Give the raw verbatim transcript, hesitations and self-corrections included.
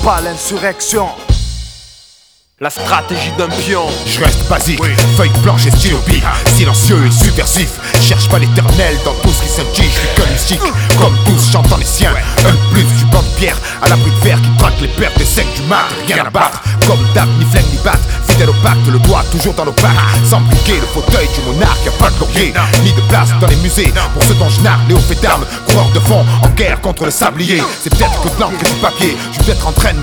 pas l'insurrection. La stratégie d'un pion. Je reste basique, oui. Feuille blanche et stylo bic, silencieux et subversif. Cherche pas l'éternel dans tout ce qui s'indige. Je suis qu'un mystique, uh. comme tous chantant les siens. Ouais. Un plus, je suis bande de pierre à l'abri de fer qui traque les pertes des secs du mat. Rien à battre, comme d'hab, ni flingue ni batte. Fidèle au pacte, le doigt toujours dans nos pattes. Sans briquer le fauteuil du monarque, y'a pas de laurier, ni de place dans les musées. Pour ceux dont je narre, les hauts faits d'armes, coureurs de fond en guerre contre le sablier. C'est peut-être que de l'encre et du papier, je suis peut-être en train de